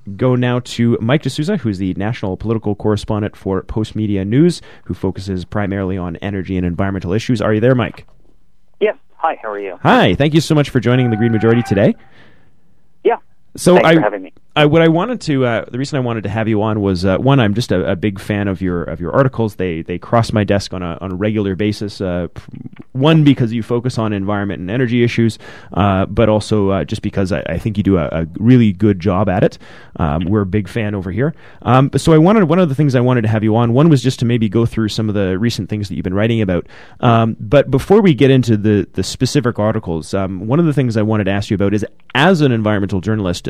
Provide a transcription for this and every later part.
go now to Mike D'Souza, who's the national political correspondent for Postmedia News, who focuses primarily on energy and environmental issues. Are you there, Mike? Yes. Hi, how are you? Hi, thank you so much for joining the Green Majority today. Yeah. So Thanks for having me. What I wanted to, the reason I wanted to have you on was one, I'm just a big fan of your articles. They cross my desk on a regular basis. One, because you focus on environment and energy issues, but also just because I think you do a really good job at it. We're a big fan over here. So one of the things I wanted to have you on, one was just to maybe go through some of the recent things that you've been writing about. But before we get into the specific articles, one of the things I wanted to ask you about is, as an environmental journalist,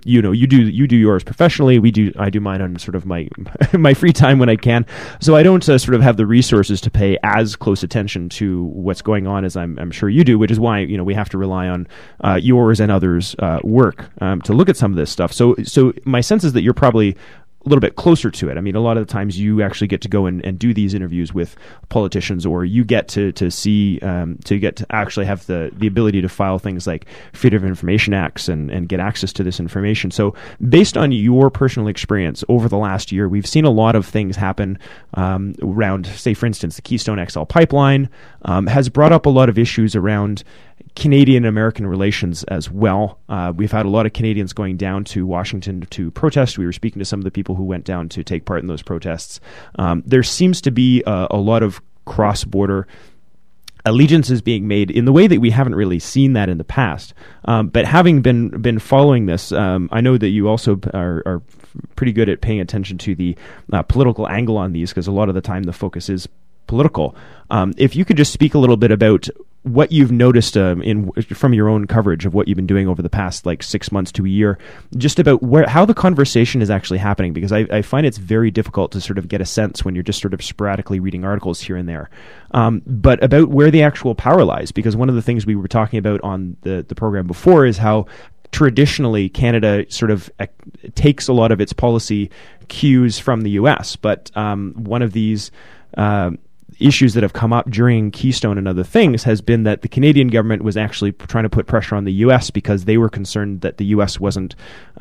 you do yours professionally. I do mine on sort of my my free time when I can. So I don't sort of have the resources to pay as close attention to what's going on as I'm sure you do, which is why we have to rely on yours and others' work to look at some of this stuff. So my sense is that you're probably a little bit closer to it. I mean, a lot of the times you actually get to go and do these interviews with politicians, or you get to see, to get to actually have the ability to file things like Freedom of Information Acts and get access to this information. So based on your personal experience over the last year, we've seen a lot of things happen around, say, for instance, the Keystone XL pipeline has brought up a lot of issues around Canadian-American relations as well. We've had a lot of Canadians going down to Washington to protest. We were speaking to some of the people who went down to take part in those protests. There seems to be a lot of cross-border allegiances being made in the way that we haven't really seen that in the past. But having been following this, I know that you also are pretty good at paying attention to the political angle on these, because a lot of the time the focus is political. If you could just speak a little bit about what you've noticed from your own coverage of what you've been doing over the past 6 months to a year, just about how the conversation is actually happening, because I find it's very difficult to sort of get a sense when you're just sort of sporadically reading articles here and there. But about where the actual power lies, because one of the things we were talking about on the program before is how traditionally Canada sort of takes a lot of its policy cues from the U.S., but one of these issues that have come up during Keystone and other things has been that the Canadian government was actually trying to put pressure on the U.S. because they were concerned that the U.S. wasn't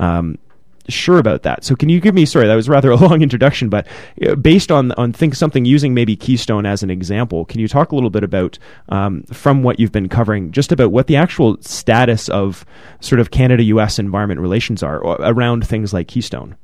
sure about that. So can you give me, sorry, that was rather a long introduction, but based on something using maybe Keystone as an example, can you talk a little bit about, from what you've been covering, just about what the actual status of sort of Canada-U.S. environment relations are around things like Keystone?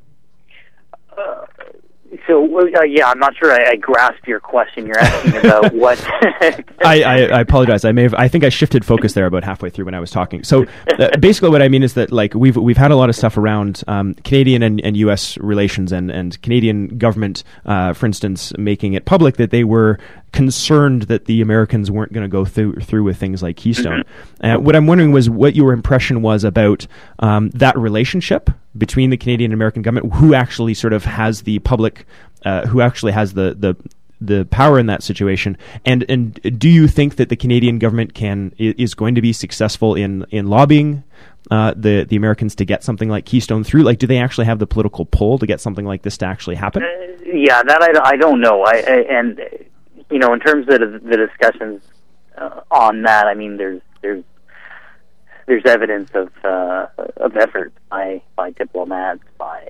I'm not sure I grasped your question. You're asking about what... I apologize. I think I shifted focus there about halfway through when I was talking. So basically what I mean is that we've had a lot of stuff around Canadian and U.S. relations and Canadian government, for instance, making it public that they were concerned that the Americans weren't going to go through with things like Keystone. What I'm wondering was what your impression was about that relationship between the Canadian and American government, who actually sort of has the public, who actually has the power in that situation, and do you think that the Canadian government is going to be successful in lobbying the Americans to get something like Keystone through? Do they actually have the political pull to get something like this to actually happen? That I don't know. And in terms of the discussions on that, I mean, there's evidence of effort by diplomats,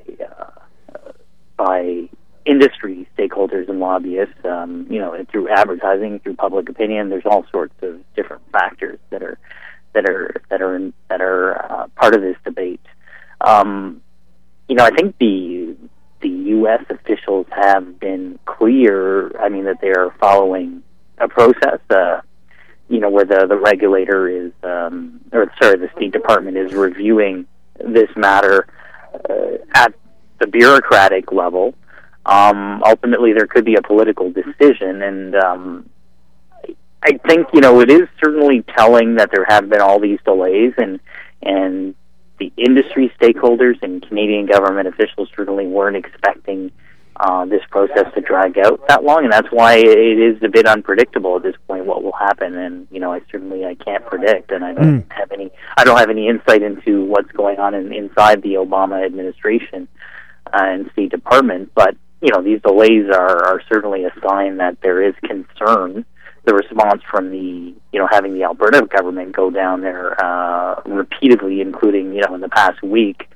by industry stakeholders and lobbyists, through advertising, through public opinion. There's all sorts of different factors that are part of this debate. I think the U.S. officials have been clear. I mean, that they are following a process, where the regulator is, the State Department is reviewing this matter at the bureaucratic level. Ultimately, there could be a political decision, and I think it is certainly telling that there have been all these delays, and the industry stakeholders and Canadian government officials certainly weren't expecting this process to drag out that long, and that's why it is a bit unpredictable at this point what will happen. And I can't predict, and I don't have any insight into what's going on inside the Obama administration and State Department. But these delays are certainly a sign that there is concern. The response from having the Alberta government go down there repeatedly, including in the past week,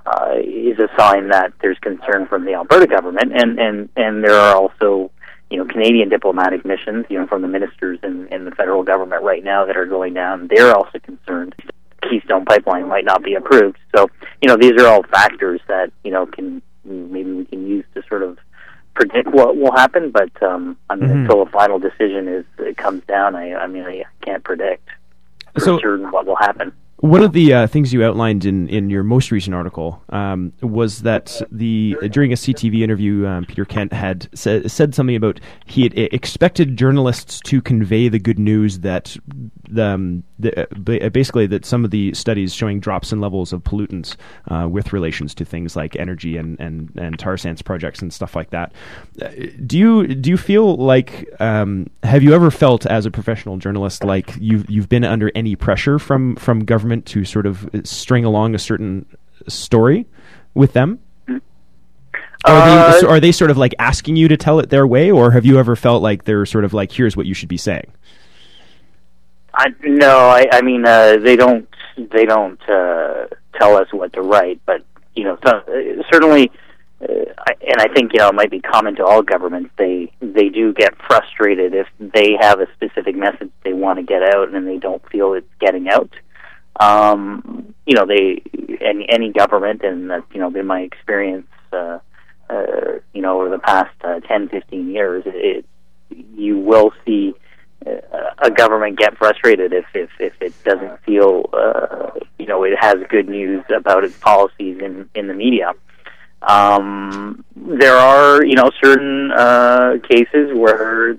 is a sign that there's concern from the Alberta government, and there are also Canadian diplomatic missions, from the ministers in the federal government right now that are going down. They're also concerned Keystone Pipeline might not be approved. So, these are all factors that, maybe we can use to sort of predict what will happen, but, until a final decision comes down, I can't predict for certain what will happen. One of the things you outlined in your most recent article was that during a CTV interview, Peter Kent had said something about he had expected journalists to convey the good news that basically that some of the studies showing drops in levels of pollutants with relations to things like energy and tar sands projects and stuff like that. Do you feel like have you ever felt as a professional journalist like you've been under any pressure from government to sort of string along a certain story with them? Are they sort of like asking you to tell it their way, or have you ever felt like they're sort of like, here's what you should be saying? No, they don't tell us what to write, but certainly, and I think it might be common to all governments. They do get frustrated if they have a specific message they want to get out and they don't feel it's getting out. Any government, and that's been my experience over the past 10, 15 years, you will see a government get frustrated if it doesn't feel it has good news about its policies in the media. There are certain cases where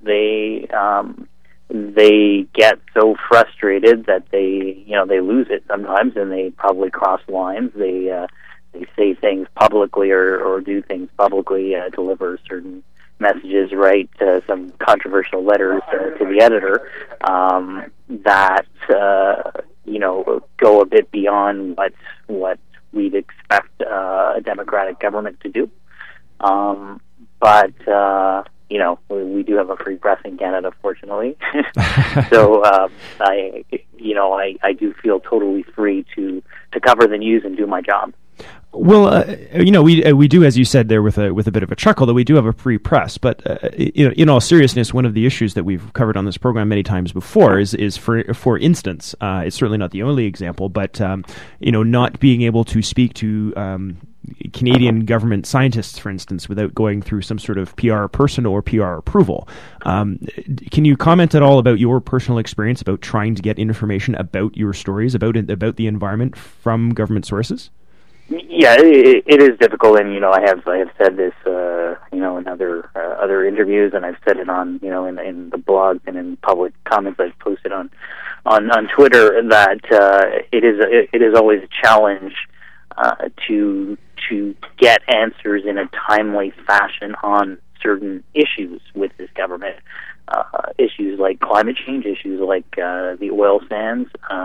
they get so frustrated that they lose it sometimes, and they probably cross lines. They say things publicly or do things publicly, deliver certain messages, write some controversial letters to the editor that go a bit beyond what we'd expect a democratic government to do. But we do have a free press in Canada, fortunately. So I do feel totally free to cover the news and do my job. Well, we do, as you said there, with a bit of a chuckle, that we do have a free press. But in all seriousness, one of the issues that we've covered on this program many times before is for instance, it's certainly not the only example, but not being able to speak to Canadian government scientists, for instance, without going through some sort of PR person or PR approval. Can you comment at all about your personal experience about trying to get information about your stories, about the environment from government sources? Yeah, it is difficult, and I have said this, in other interviews, and I've said it on, in the blogs and in public comments I've posted on Twitter, that it is always a challenge to get answers in a timely fashion on certain issues with this government, issues like climate change, issues like the oil sands.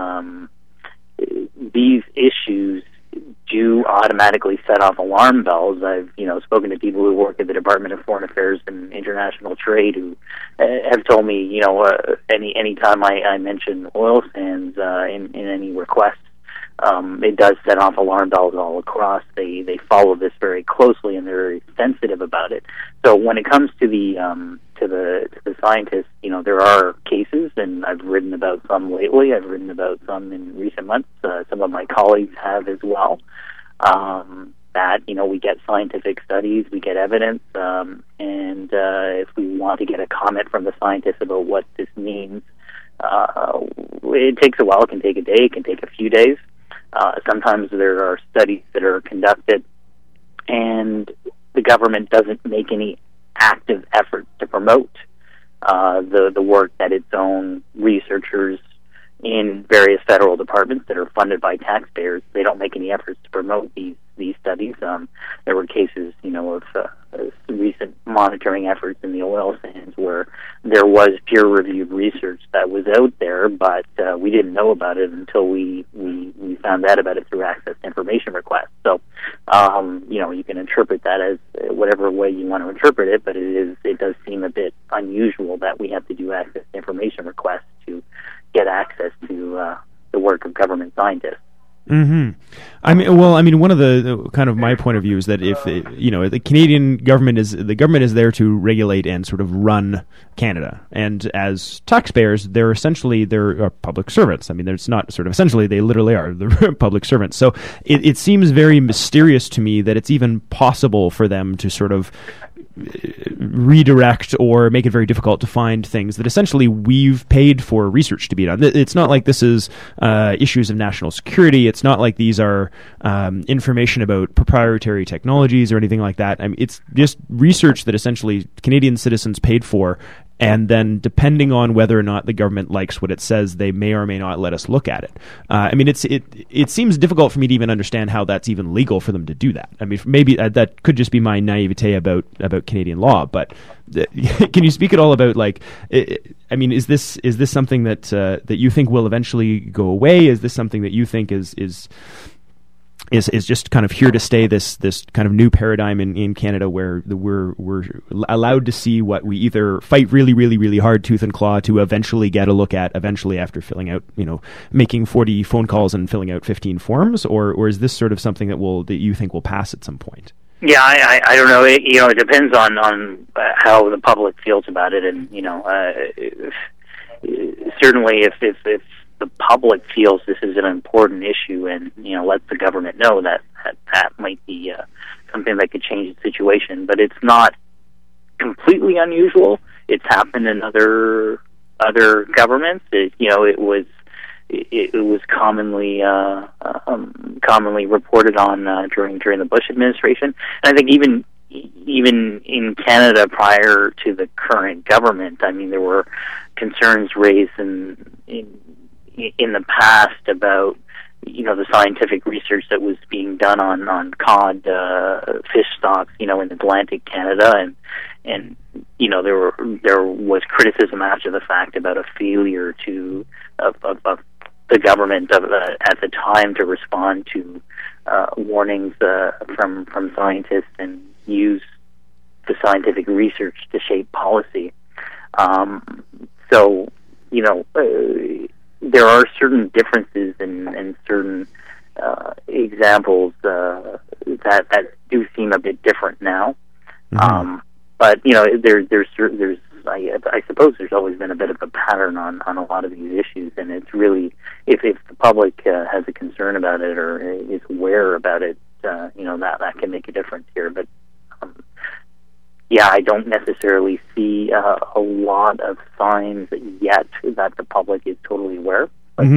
These issues do automatically set off alarm bells. I've spoken to people who work at the Department of Foreign Affairs and International Trade who have told me any time I mention oil sands in any requests, it does set off alarm bells all across. They follow this very closely, and they're very sensitive about it. So when it comes to the scientists, there are cases, and I've written about some lately. I've written about some in recent months. Some of my colleagues have as well. That we get scientific studies, we get evidence, and if we want to get a comment from the scientists about what this means, it takes a while. It can take a day. It can take a few days. Sometimes there are studies that are conducted, and the government doesn't make any active effort to promote the work that its own researchers in various federal departments that are funded by taxpayers. They don't make any efforts to promote these studies. There were cases, of recent monitoring efforts in the oil sands where there was peer-reviewed research that was out there, but we didn't know about it until we found out about it through access to information requests. So, you can interpret that as whatever way you want to interpret it, but it does seem a bit unusual that we have to do access to information requests to get access to the work of government scientists. Mm-hmm. One of the kind of my point of view is that if the Canadian government is there to regulate and sort of run Canada, and as taxpayers, they're public servants. I mean, it's not sort of essentially, they literally are the public servants. So it seems very mysterious to me that it's even possible for them to sort of redirect or make it very difficult to find things that essentially we've paid for research to be done. It's not like this is issues of national security. It's not like these are information about proprietary technologies or anything like that. I mean, it's just research that essentially Canadian citizens paid for, and then depending on whether or not the government likes what it says, they may or may not let us look at it. It seems difficult for me to even understand how that's even legal for them to do that. I mean, maybe that could just be my naivete about Canadian law. But can you speak at all about is this something that you think will eventually go away? Is this something that you think is just kind of here to stay, this kind of new paradigm in Canada where we're allowed to see what we either fight really, really, really hard tooth and claw to eventually get a look at eventually after filling out, making 40 phone calls and filling out 15 forms, or is this sort of something that you think will pass at some point? Yeah, I don't know. It depends on how the public feels about it, and certainly if the public feels this is an important issue and lets the government know that might be something that could change the situation. But it's not completely unusual. It's happened in other governments. It was commonly reported on during the Bush administration, and I think even in Canada prior to the current government, I mean, there were concerns raised in the past about the scientific research that was being done on cod fish stocks in Atlantic Canada, and there was criticism after the fact about a failure of the government at the time to respond to warnings from scientists and use the scientific research to shape policy. There are certain differences and certain examples that do seem a bit different now. Mm-hmm. But there's I suppose there's always been a bit of a pattern on a lot of these issues, and it's really if the public has a concern about it or is aware about it, that can make a difference here. But I don't necessarily see a lot of signs yet that the public is totally aware. But,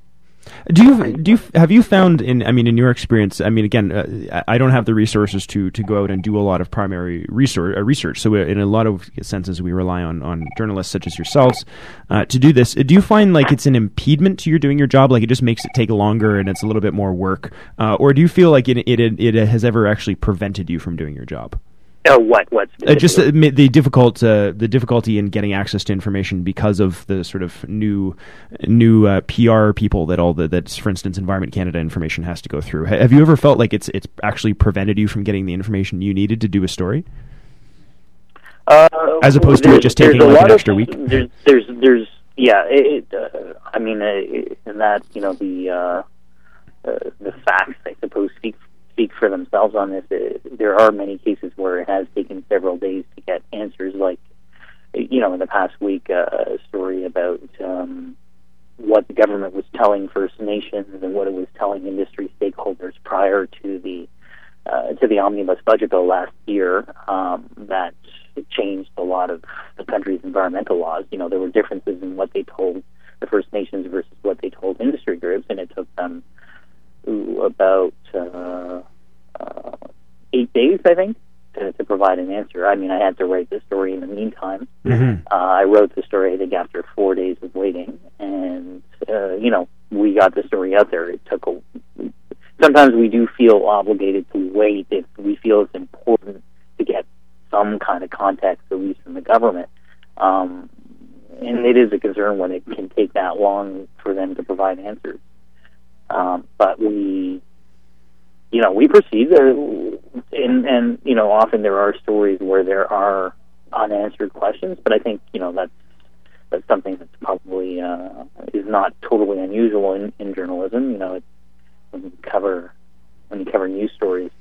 have you found in your experience? I mean, again, I don't have the resources to go out and do a lot of primary research. So in a lot of senses, we rely on journalists such as yourselves to do this. Do you find like it's an impediment to doing your job? Like it just makes it take longer and it's a little bit more work, or do you feel like it has ever actually prevented you from doing your job? What? Just the difficulty in getting access to information because of the sort of new PR people that, for instance, Environment Canada information has to go through. Have you ever felt like it's actually prevented you from getting the information you needed to do a story, as opposed to it just taking like an extra week? In that the facts, I suppose, speak for themselves on this. There are many cases where it has taken several days to get answers, like, in the past week, a story about what the government was telling First Nations and what it was telling industry stakeholders prior to the omnibus budget bill last year, that changed a lot of the country's environmental laws. There were differences in what they told the First Nations versus what they told industry groups, and it took them about 8 days, I think, to provide an answer. I mean, I had to write the story in the meantime. Mm-hmm. I wrote the story, I think, after 4 days of waiting, and we got the story out there. It took sometimes we do feel obligated to wait if we feel it's important to get some kind of context, at least from the government. And it is a concern when it can take that long for them to provide answers. But we proceed, and often there are stories where there are unanswered questions. But I think that's something that's probably is not totally unusual in journalism. It doesn't cover news stories,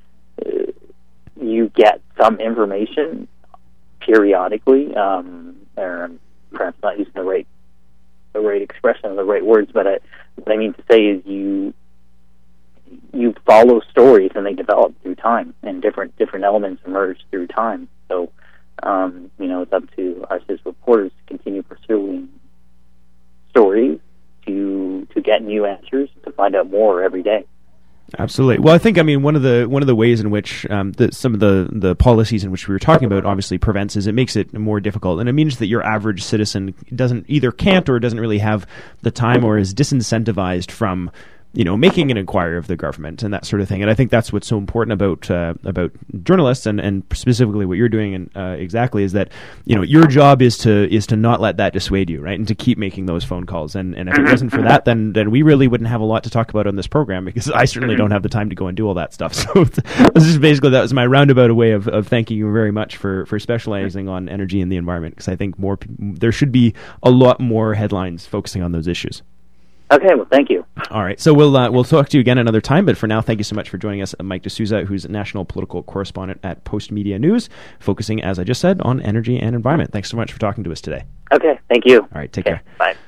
you get some information periodically, or perhaps not using the right expression or the right words, but what I mean to say is you follow stories and they develop through time, and different elements emerge through time. So, it's up to us as reporters to continue pursuing stories, to get new answers, to find out more every day. Absolutely. Well, I think, one of the ways in which some of the policies in which we were talking about obviously prevents is it makes it more difficult, and it means that your average citizen can't or doesn't really have the time, or is disincentivized from making an inquiry of the government and that sort of thing. And I think that's what's so important about journalists, and specifically what you're doing, and exactly, is that your job is to not let that dissuade you, right, and to keep making those phone calls. And if it wasn't for that, then we really wouldn't have a lot to talk about on this program, because I certainly don't have the time to go and do all that stuff. So this is basically, that was my roundabout way of thanking you very much for specializing on energy and the environment, because I think there should be a lot more headlines focusing on those issues. Okay, well, thank you. All right, so we'll talk to you again another time, but for now, thank you so much for joining us, Mike D'Souza, who's national political correspondent at Post Media News, focusing, as I just said, on energy and environment. Thanks so much for talking to us today. Okay, thank you. All right, take care. Bye.